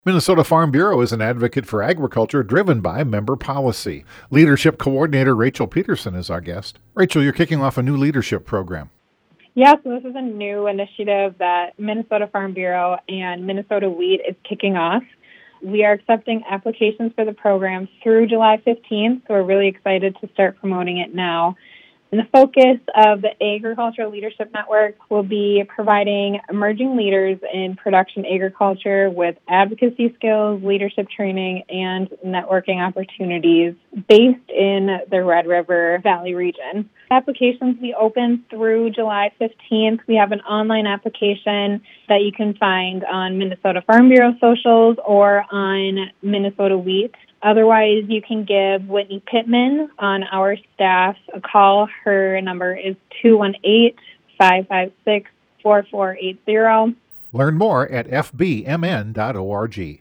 Minnesota Farm Bureau is an advocate for agriculture driven by member policy. Leadership Coordinator Rachel Peterson is our guest. Rachel, you're kicking off a new leadership program. Yeah, so this is a new initiative that Minnesota Farm Bureau and Minnesota Wheat is kicking off. We are accepting applications for the program through July 15th, so we're really excited to start promoting it now. And the focus of the Agricultural Leadership Network will be providing emerging leaders in production agriculture with advocacy skills, leadership training, and networking opportunities based in the Red River Valley region. Applications will be open through July 15th. We have an online application that you can find on Minnesota Farm Bureau socials or on Minnesota Wheat. Otherwise, you can give Whitney Pittman on our staff a call. Her number is 218-556-4480. Learn more at fbmn.org.